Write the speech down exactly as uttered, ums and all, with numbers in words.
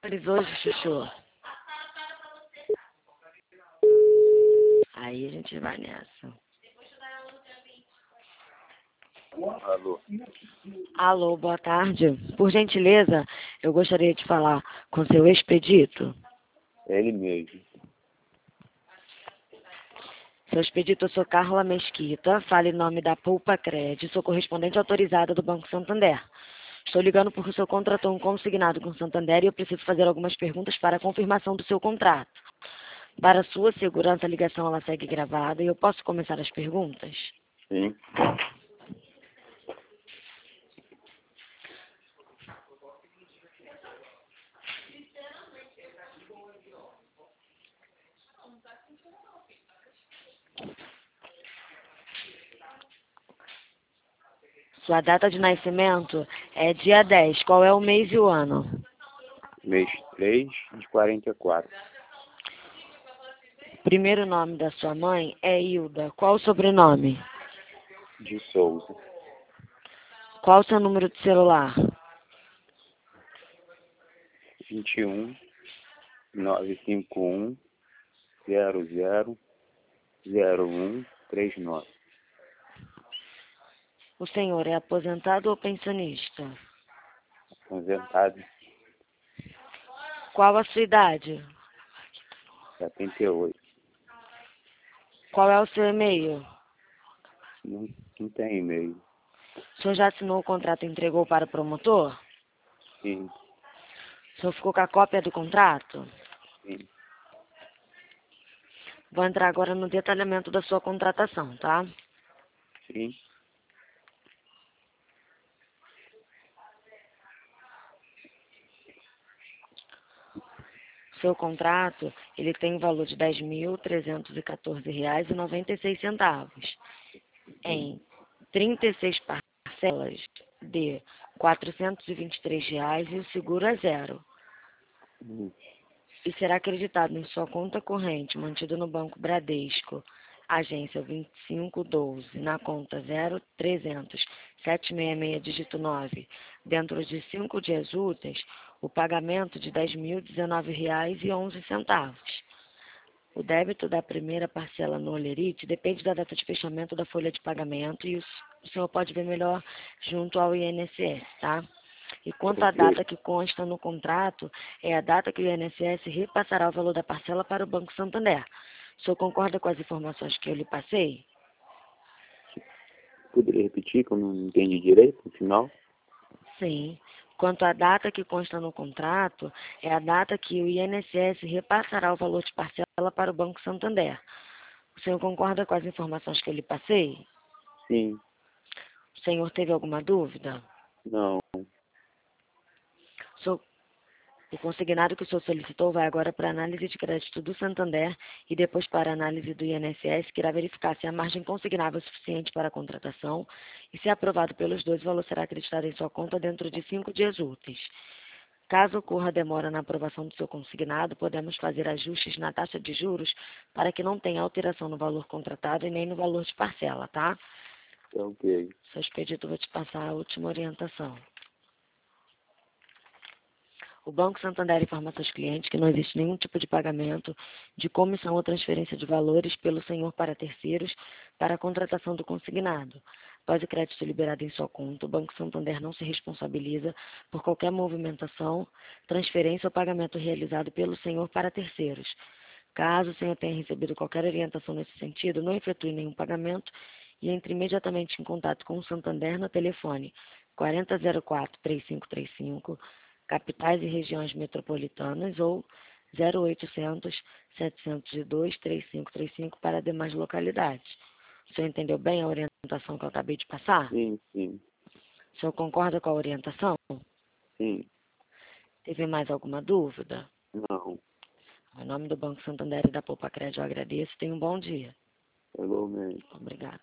Hoje, Chuchu. Aí a gente vai nessa. Alô. Alô, boa tarde. Por gentileza, eu gostaria de falar com seu expedito. É ele mesmo. Seu expedito, eu sou Carla Mesquita, fale em nome da Poupa Cred, sou correspondente autorizada do Banco Santander. Estou ligando porque o senhor contratou um consignado com o Santander e eu preciso fazer algumas perguntas para a confirmação do seu contrato. Para sua segurança, a ligação ela segue gravada e eu posso começar as perguntas? Sim. Sua data de nascimento é dia dez. Qual é o mês e o ano? Mês três de quarenta e quatro. Primeiro nome da sua mãe é Hilda. Qual o sobrenome? De Souza. Qual o seu número de celular? vinte e um, novecentos e cinquenta e um, zero zero, zero um três nove. O senhor é aposentado ou pensionista? Aposentado. Qual a sua idade? setenta e oito. Qual é o seu e-mail? Não, não tem e-mail. O senhor já assinou o contrato e entregou para o promotor? Sim. O senhor ficou com a cópia do contrato? Sim. Vou entrar agora no detalhamento da sua contratação, tá? Sim. Seu contrato, ele tem um valor de dez mil trezentos e quatorze reais e noventa e seis centavos, em trinta e seis parcelas de quatrocentos e vinte e três reais e o seguro é zero. Hum. E será acreditado em sua conta corrente, mantido no Banco Bradesco, agência vinte e cinco doze, na conta zero trezentos, sete seis seis, dígito nove, dentro de cinco dias úteis, o pagamento de dez mil dezenove reais e onze centavos. O débito da primeira parcela no Olerite depende da data de fechamento da folha de pagamento e o senhor pode ver melhor junto ao I N S S, tá? E quanto à Ok. data que consta no contrato, é a data que o I N S S repassará o valor da parcela para o Banco Santander. O senhor concorda com as informações que eu lhe passei? Poderia repetir que eu não entendi direito no final? Sim. Quanto à data que consta no contrato, é a data que o I N S S repassará o valor de parcela para o Banco Santander. O senhor concorda com as informações que eu lhe passei? Sim. O senhor teve alguma dúvida? Não. O senhor O consignado que o senhor solicitou vai agora para a análise de crédito do Santander e depois para a análise do I N S S, que irá verificar se a margem consignável é suficiente para a contratação e, se aprovado pelos dois, o valor será acreditado em sua conta dentro de cinco dias úteis. Caso ocorra demora na aprovação do seu consignado, podemos fazer ajustes na taxa de juros para que não tenha alteração no valor contratado e nem no valor de parcela, tá? Ok. Seu expedito, eu vou te passar a última orientação. O Banco Santander informa a seus clientes que não existe nenhum tipo de pagamento de comissão ou transferência de valores pelo senhor para terceiros para a contratação do consignado. Após o crédito liberado em sua conta, o Banco Santander não se responsabiliza por qualquer movimentação, transferência ou pagamento realizado pelo senhor para terceiros. Caso o senhor tenha recebido qualquer orientação nesse sentido, não efetue nenhum pagamento e entre imediatamente em contato com o Santander no telefone quarenta zero quatro, três cinco três cinco, capitais e regiões metropolitanas, ou zero oitocentos, setecentos e dois, três cinco três cinco para demais localidades. O senhor entendeu bem a orientação que eu acabei de passar? Sim, sim. O senhor concorda com a orientação? Sim. Teve mais alguma dúvida? Não. Em nome do Banco Santander e da Poupa Cred, eu agradeço. Tenha um bom dia. Falou mesmo. Obrigada.